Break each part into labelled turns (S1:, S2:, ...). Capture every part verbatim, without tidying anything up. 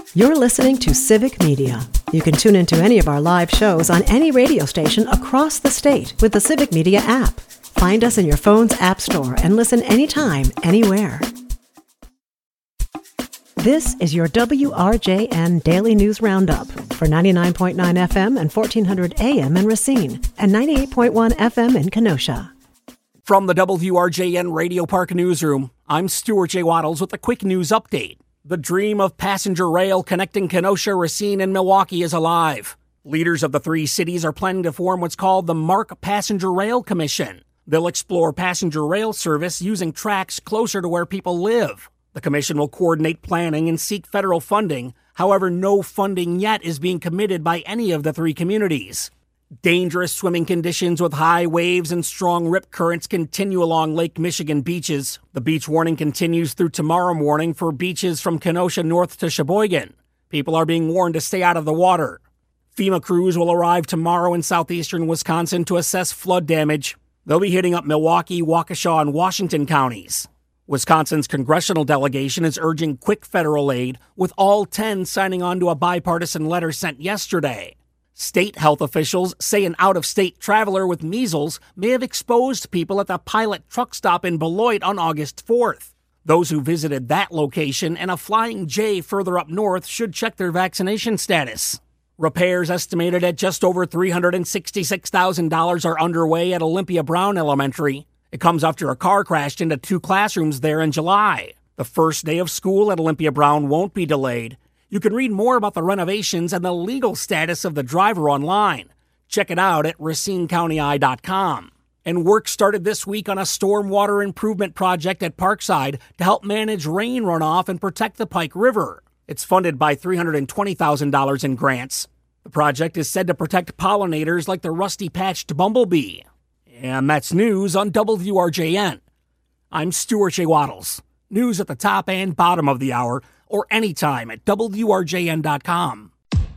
S1: You're listening to Civic Media. You can tune into any of our live shows on any radio station across the state with the Civic Media app. Find us in your phone's app store and listen anytime, anywhere. This is your W R J N Daily News Roundup for ninety-nine point nine F M and fourteen hundred A M in Racine and ninety-eight point one F M in Kenosha.
S2: From the W R J N Radio Park Newsroom, I'm Stuart J. Waddles with a quick news update. The dream of passenger rail connecting Kenosha, Racine, and Milwaukee is alive. Leaders of the three cities are planning to form what's called the MARC Passenger Rail Commission. They'll explore passenger rail service using tracks closer to where people live. The commission will coordinate planning and seek federal funding. However, no funding yet is being committed by any of the three communities. Dangerous swimming conditions with high waves and strong rip currents continue along Lake Michigan beaches. The beach warning continues through tomorrow morning for beaches from Kenosha north to Sheboygan. People are being warned to stay out of the water. FEMA crews will arrive tomorrow in southeastern Wisconsin to assess flood damage. They'll be hitting up Milwaukee, Waukesha, and Washington counties. Wisconsin's congressional delegation is urging quick federal aid, with all ten signing on to a bipartisan letter sent yesterday. State health officials say an out-of-state traveler with measles may have exposed people at the Pilot truck stop in Beloit on August fourth. Those who visited that location and a Flying J further up north should check their vaccination status. Repairs estimated at just over three hundred sixty-six thousand dollars are underway at Olympia Brown Elementary. It comes after a car crashed into two classrooms there in July. The first day of school at Olympia Brown won't be delayed. You can read more about the renovations and the legal status of the driver online. Check it out at racine county eye dot com. And work started this week on a stormwater improvement project at Parkside to help manage rain runoff and protect the Pike River. It's funded by three hundred twenty thousand dollars in grants. The project is said to protect pollinators like the rusty-patched bumblebee. And that's news on W R J N. I'm Stuart J. Waddles. News at the top and bottom of the hour, or anytime at W R J N dot com.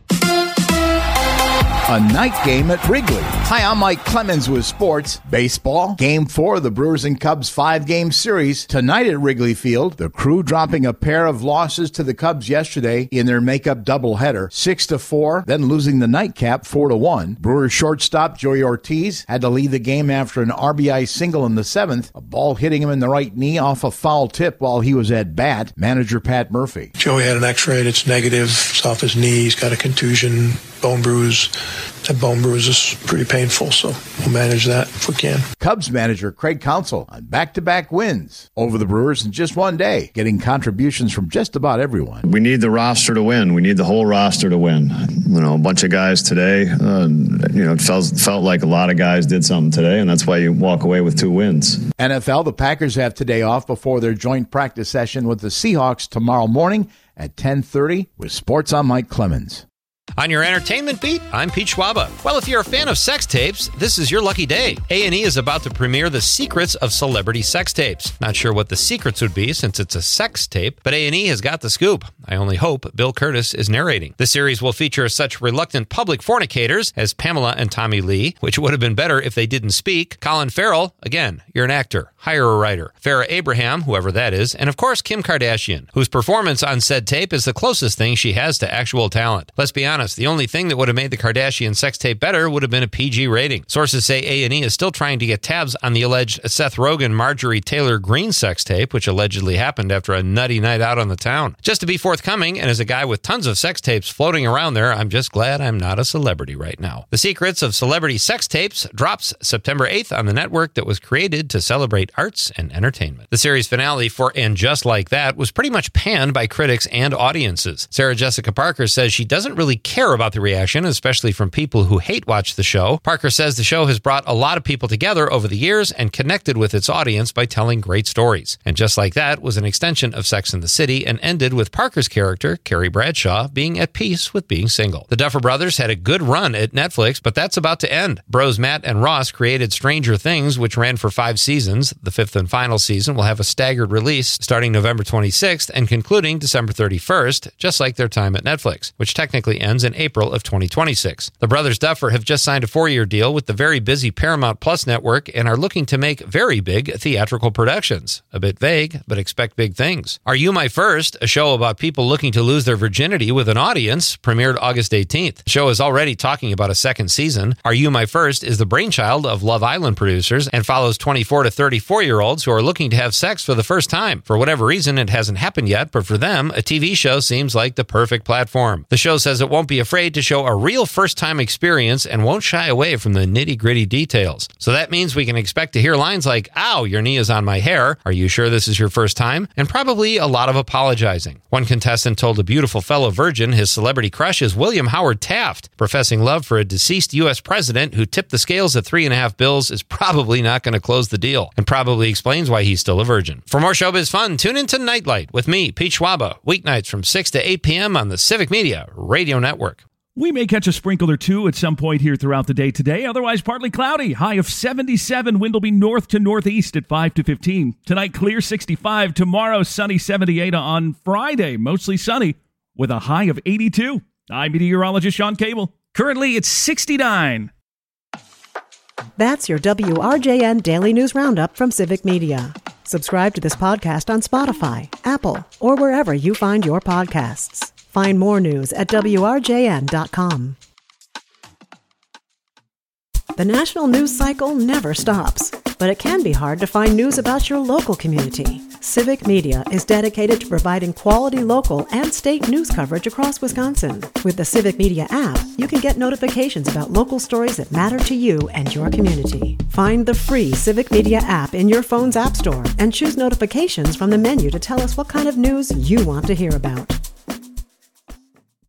S3: A night game at Wrigley. Hi, I'm Mike Clemens with sports. Baseball, game four of the Brewers and Cubs five-game series. Tonight at Wrigley Field, the Crew dropping a pair of losses to the Cubs yesterday in their makeup doubleheader, six to four, then losing the nightcap four to one. Brewers shortstop Joey Ortiz had to lead the game after an R B I single in the seventh, a ball hitting him in the right knee off a foul tip while he was at bat. Manager Pat Murphy.
S4: Joey had an x-ray, it's negative, it's off his knee, he's got a contusion, bone bruise. That bone bruise is pretty painful, so we'll manage that if we can.
S3: Cubs manager Craig Counsell on back-to-back wins over the Brewers in just one day, getting contributions from just about everyone.
S5: We need the roster to win. We need the whole roster to win. You know, a bunch of guys today, uh, you know, it felt, felt like a lot of guys did something today, and that's why you walk away with two wins.
S3: N F L, the Packers have today off before their joint practice session with the Seahawks tomorrow morning at ten thirty with Sports on Mike Clemens.
S6: On your entertainment beat, I'm Pete Schwaba. Well, if you're a fan of sex tapes, this is your lucky day. A and E is about to premiere The Secrets of Celebrity Sex Tapes. Not sure what the secrets would be since it's a sex tape, but A and E has got the scoop. I only hope Bill Curtis is narrating. The series will feature such reluctant public fornicators as Pamela and Tommy Lee, which would have been better if they didn't speak. Colin Farrell, again, you're an actor. Hire a writer. Farrah Abraham, whoever that is, and of course Kim Kardashian, whose performance on said tape is the closest thing she has to actual talent. Let's be honest, the only thing that would have made the Kardashian sex tape better would have been a P G rating. Sources say A and E is still trying to get tabs on the alleged Seth Rogen Marjorie Taylor Greene sex tape, which allegedly happened after a nutty night out on the town. Just to be forthcoming, and as a guy with tons of sex tapes floating around there, I'm just glad I'm not a celebrity right now. The Secrets of Celebrity Sex Tapes drops September eighth on the network that was created to celebrate arts and entertainment. The series finale for And Just Like That was pretty much panned by critics and audiences. Sarah Jessica Parker says she doesn't really care about the reaction, especially from people who hate watch the show. Parker says the show has brought a lot of people together over the years and connected with its audience by telling great stories. And Just Like That was an extension of Sex and the City and ended with Parker's character, Carrie Bradshaw, being at peace with being single. The Duffer Brothers had a good run at Netflix, but that's about to end. Bros Matt and Ross created Stranger Things, which ran for five seasons. The fifth and final season will have a staggered release starting November twenty-sixth and concluding December thirty-first, just like their time at Netflix, which technically ends in April of twenty twenty-six. The brothers Duffer have just signed a four-year deal with the very busy Paramount Plus network and are looking to make very big theatrical productions. A bit vague, but expect big things. Are You My First, a show about people looking to lose their virginity with an audience, premiered August eighteenth. The show is already talking about a second season. Are You My First is the brainchild of Love Island producers and follows twenty-four to thirty-four-year-olds who are looking to have sex for the first time. For whatever reason, it hasn't happened yet, but for them, a T V show seems like the perfect platform. The show says it won't be afraid to show a real first-time experience and won't shy away from the nitty-gritty details. So that means we can expect to hear lines like, "Ow, your knee is on my hair. Are you sure this is your first time?" And probably a lot of apologizing. One contestant told a beautiful fellow virgin his celebrity crush is William Howard Taft. Professing love for a deceased U S president who tipped the scales at three and a half bills is probably not going to close the deal, and probably explains why he's still a virgin. For more showbiz fun, tune into Nightlight with me, Pete Schwaba, weeknights from six to eight p.m. on the Civic Media Radio Network.
S7: We may catch a sprinkle or two at some point here throughout the day today. Otherwise, partly cloudy. High of seventy-seven. Wind will be north to northeast at five to fifteen. Tonight, clear sixty-five. Tomorrow, sunny seventy-eight. On Friday, mostly sunny with a high of eighty-two. I'm meteorologist Sean Cable. Currently, it's sixty-nine.
S1: That's your W R J N Daily News Roundup from Civic Media. Subscribe to this podcast on Spotify, Apple, or wherever you find your podcasts. Find more news at W R J N dot com. The national news cycle never stops, but it can be hard to find news about your local community. Civic Media is dedicated to providing quality local and state news coverage across Wisconsin. With the Civic Media app, you can get notifications about local stories that matter to you and your community. Find the free Civic Media app in your phone's app store and choose notifications from the menu to tell us what kind of news you want to hear about.